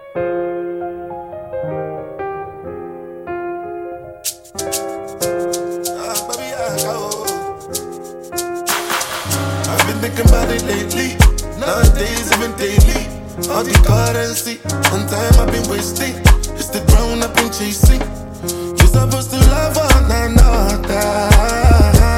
I've been thinking about it lately. Nowadays, even daily. All the currency, one time I've been wasting. It's the ground I've been chasing. You're supposed to love one another.